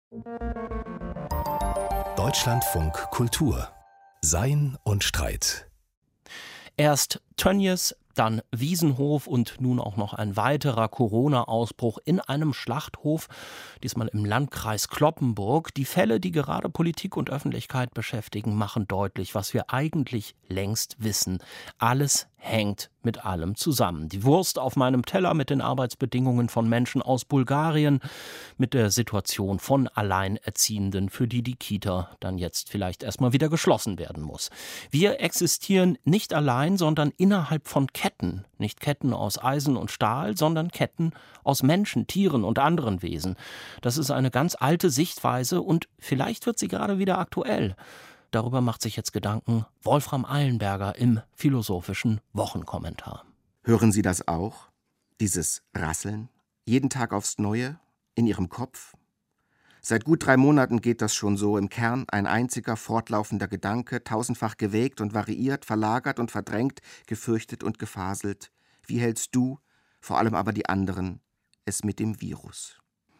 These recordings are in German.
Deutschlandfunk Kultur. Sein und Streit. Erst Tönnies, dann Wiesenhof und nun auch noch ein weiterer Corona-Ausbruch in einem Schlachthof, diesmal im Landkreis Cloppenburg. Die Fälle, die gerade Politik und Öffentlichkeit beschäftigen, machen deutlich, was wir eigentlich längst wissen. Alles hängt mit allem zusammen. Die Wurst auf meinem Teller mit den Arbeitsbedingungen von Menschen aus Bulgarien, mit der Situation von Alleinerziehenden, für die Kita dann jetzt vielleicht erstmal wieder geschlossen werden muss. Wir existieren nicht allein, sondern innerhalb von Ketten. Nicht Ketten aus Eisen und Stahl, sondern Ketten aus Menschen, Tieren und anderen Wesen. Das ist eine ganz alte Sichtweise und vielleicht wird sie gerade wieder aktuell. Darüber macht sich jetzt Gedanken Wolfram Eilenberger im philosophischen Wochenkommentar. Hören Sie das auch? Dieses Rasseln? Jeden Tag aufs Neue? In Ihrem Kopf? Seit gut 3 Monaten geht das schon so. Im Kern ein einziger fortlaufender Gedanke, tausendfach gewägt und variiert, verlagert und verdrängt, gefürchtet und gefaselt. Wie hältst du, vor allem aber die anderen, es mit dem Virus?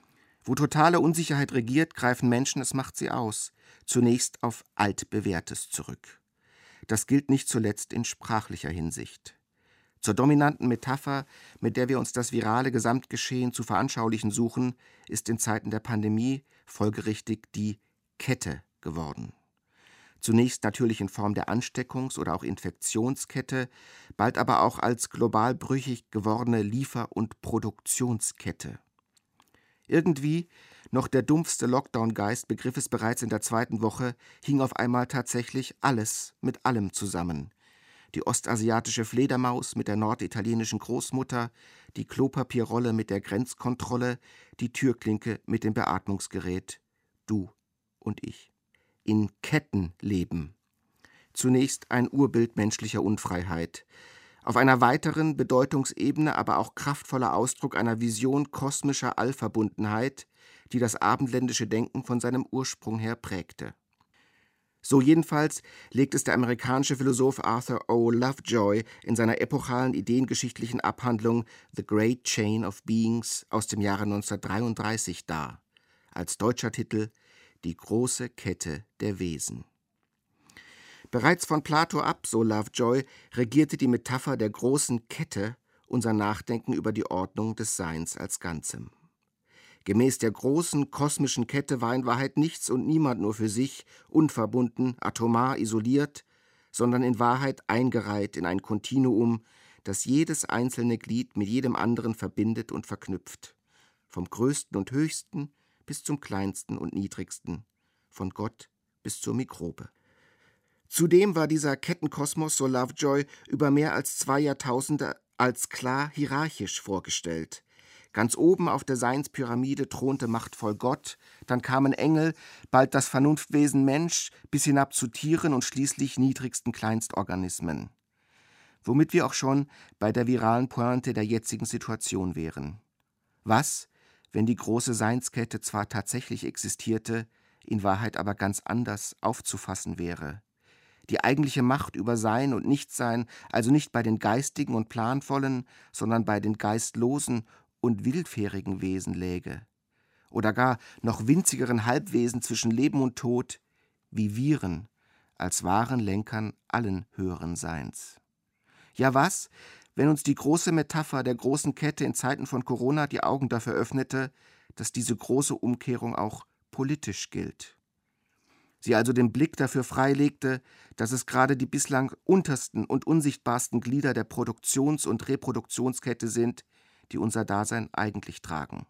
Wo totale Unsicherheit regiert, greifen Menschen, es macht sie aus, zunächst auf Altbewährtes zurück. Das gilt nicht zuletzt in sprachlicher Hinsicht. Zur dominanten Metapher, mit der wir uns das virale Gesamtgeschehen zu veranschaulichen suchen, ist in Zeiten der Pandemie folgerichtig die Kette geworden. Zunächst natürlich in Form der Ansteckungs- oder auch Infektionskette, bald aber auch als global brüchig gewordene Liefer- und Produktionskette. Irgendwie, noch der dumpfste Lockdown-Geist begriff es bereits in der 2. Woche, hing auf einmal tatsächlich alles mit allem zusammen. Die ostasiatische Fledermaus mit der norditalienischen Großmutter, die Klopapierrolle mit der Grenzkontrolle, die Türklinke mit dem Beatmungsgerät. Du und ich. In Ketten leben. Zunächst ein Urbild menschlicher Unfreiheit. Auf einer weiteren Bedeutungsebene aber auch kraftvoller Ausdruck einer Vision kosmischer Allverbundenheit, die das abendländische Denken von seinem Ursprung her prägte. So jedenfalls legt es der amerikanische Philosoph Arthur O. Lovejoy in seiner epochalen ideengeschichtlichen Abhandlung The Great Chain of Beings aus dem Jahre 1933 dar, als deutscher Titel Die große Kette der Wesen. Bereits von Plato ab, so Lovejoy, regierte die Metapher der großen Kette unser Nachdenken über die Ordnung des Seins als Ganzem. Gemäß der großen kosmischen Kette war in Wahrheit nichts und niemand nur für sich, unverbunden, atomar isoliert, sondern in Wahrheit eingereiht in ein Kontinuum, das jedes einzelne Glied mit jedem anderen verbindet und verknüpft. Vom Größten und Höchsten bis zum Kleinsten und Niedrigsten, von Gott bis zur Mikrobe. Zudem war dieser Kettenkosmos, so Lovejoy, über mehr als 2 Jahrtausende als klar hierarchisch vorgestellt. Ganz oben auf der Seinspyramide thronte machtvoll Gott, dann kamen Engel, bald das Vernunftwesen Mensch, bis hinab zu Tieren und schließlich niedrigsten Kleinstorganismen. Womit wir auch schon bei der viralen Pointe der jetzigen Situation wären. Was, wenn die große Seinskette zwar tatsächlich existierte, in Wahrheit aber ganz anders aufzufassen wäre? Die eigentliche Macht über Sein und Nichtsein also nicht bei den geistigen und planvollen, sondern bei den geistlosen und wildfährigen Wesen läge. Oder gar noch winzigeren Halbwesen zwischen Leben und Tod, wie Viren, als wahren Lenkern allen höheren Seins. Ja was, wenn uns die große Metapher der großen Kette in Zeiten von Corona die Augen dafür öffnete, dass diese große Umkehrung auch politisch gilt. Sie also den Blick dafür freilegte, dass es gerade die bislang untersten und unsichtbarsten Glieder der Produktions- und Reproduktionskette sind, die unser Dasein eigentlich tragen.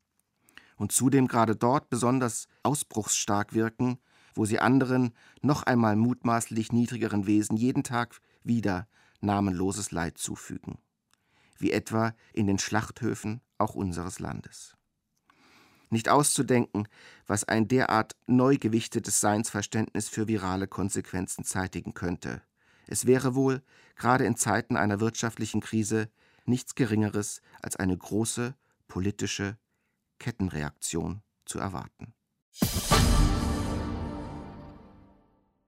Und zudem gerade dort besonders ausbruchsstark wirken, wo sie anderen, noch einmal mutmaßlich niedrigeren Wesen jeden Tag wieder namenloses Leid zufügen. Wie etwa in den Schlachthöfen auch unseres Landes. Nicht auszudenken, was ein derart neu gewichtetes Seinsverständnis für virale Konsequenzen zeitigen könnte. Es wäre wohl, gerade in Zeiten einer wirtschaftlichen Krise, nichts Geringeres als eine große politische Kettenreaktion zu erwarten.